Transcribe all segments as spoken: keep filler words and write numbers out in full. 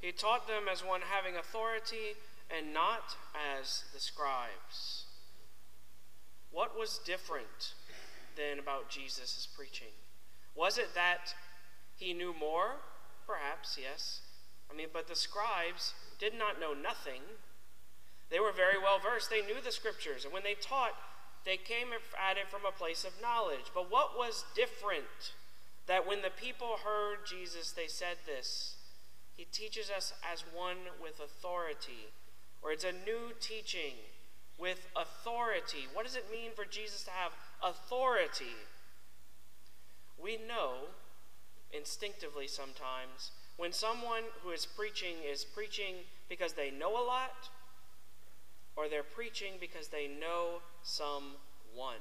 He taught them as one having authority and not as the scribes. What was different then about Jesus' preaching? Was it that he knew more? Perhaps, yes. I mean, but the scribes did not know nothing. They were very well versed. They knew the scriptures. And when they taught, they came at it from a place of knowledge. But what was different? That when the people heard Jesus, they said this: he teaches us as one with authority. Or it's a new teaching with authority. What does it mean for Jesus to have authority? We know instinctively sometimes when someone who is preaching is preaching because they know a lot, or they're preaching because they know someone.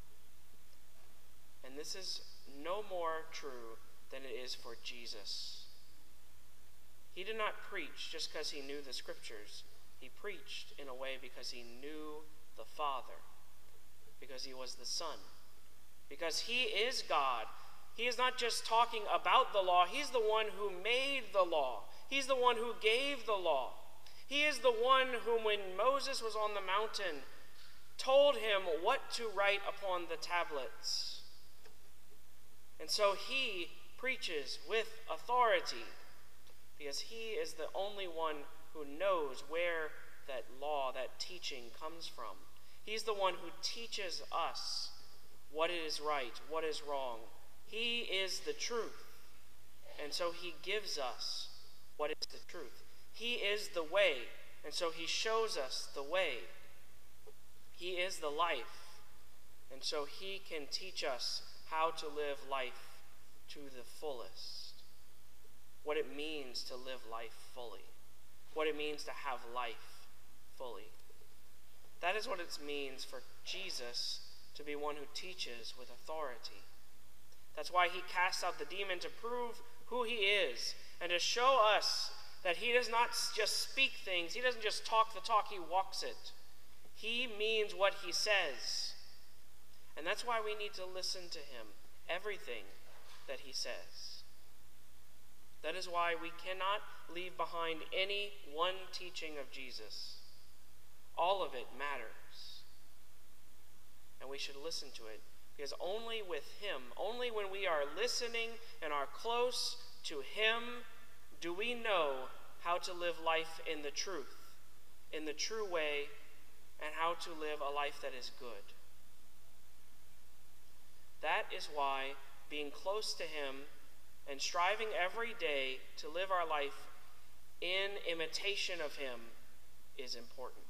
And this is no more true than it is for Jesus. He did not preach just because he knew the scriptures. He preached in a way because he knew the Father, because he was the Son, because he is God. He is not just talking about the law. He's the one who made the law. He's the one who gave the law. He is the one whom, when Moses was on the mountain, told him what to write upon the tablets. And so he preaches with authority because he is the only one who knows where that law, that teaching comes from. He's the one who teaches us what is right, what is wrong. He is the truth, and so he gives us what is the truth. He is the way, and so he shows us the way. He is the life, and so he can teach us how to live life to the fullest. What it means to live life fully. What it means to have life fully. That is what it means for Jesus to be one who teaches with authority. That's why he casts out the demon, to prove who he is and to show us that he does not just speak things. He doesn't just talk the talk, he walks it. He means what he says. And that's why we need to listen to him, everything that he says. That is why we cannot leave behind any one teaching of Jesus. All of it matters. And we should listen to it, because only with him, only when we are listening and are close to him, do we know how to live life in the truth, in the true way, and how to live a life that is good. That is why being close to him and striving every day to live our life in imitation of him is important.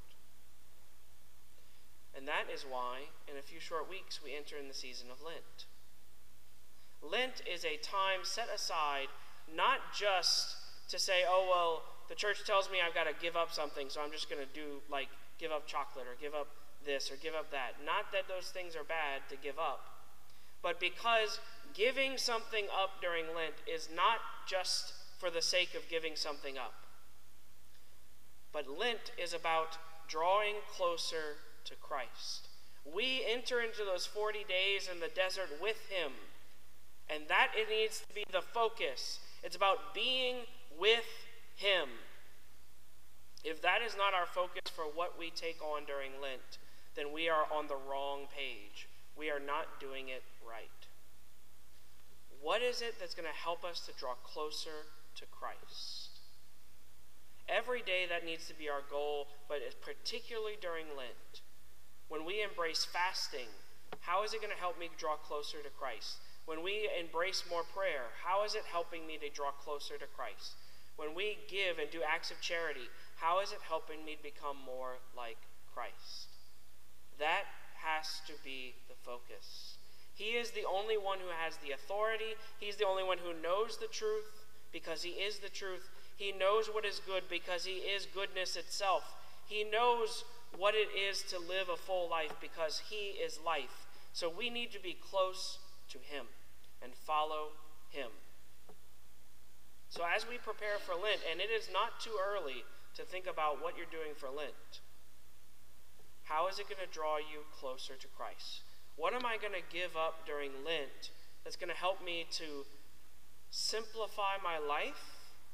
And that is why, in a few short weeks, we enter in the season of Lent. Lent is a time set aside not just to say, oh, well, the church tells me I've got to give up something, so I'm just going to do, like, give up chocolate or give up this or give up that. Not that those things are bad to give up, but because giving something up during Lent is not just for the sake of giving something up. But Lent is about drawing closer to Christ. We enter into those forty days in the desert with him, and that it needs to be the focus. It's about being with him. If that is not our focus for what we take on during Lent, then we are on the wrong page. We are not doing it right. What is it that's going to help us to draw closer to Christ? Every day that needs to be our goal, but particularly during Lent. When we embrace fasting, how is it going to help me draw closer to Christ? When we embrace more prayer, how is it helping me to draw closer to Christ? When we give and do acts of charity, how is it helping me become more like Christ? That has to be the focus. He is the only one who has the authority. He's the only one who knows the truth because he is the truth. He knows what is good because he is goodness itself. He knows what it is to live a full life because he is life. So we need to be close to him and follow him. So as we prepare for Lent, and it is not too early to think about what you're doing for Lent, how is it going to draw you closer to Christ? What am I going to give up during Lent that's going to help me to simplify my life,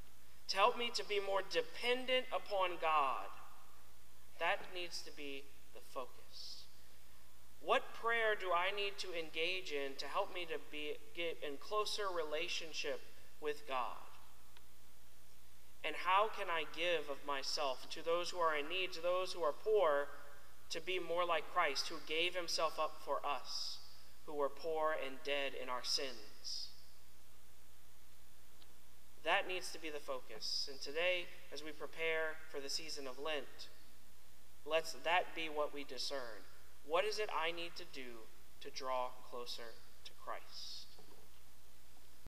to help me to be more dependent upon God. That needs to be the focus. What prayer do I need to engage in to help me to be, get in closer relationship with God? And how can I give of myself to those who are in need, to those who are poor, to be more like Christ, who gave himself up for us, who were poor and dead in our sins? That needs to be the focus. And today, as we prepare for the season of Lent, let's that be what we discern. What is it I need to do to draw closer to Christ?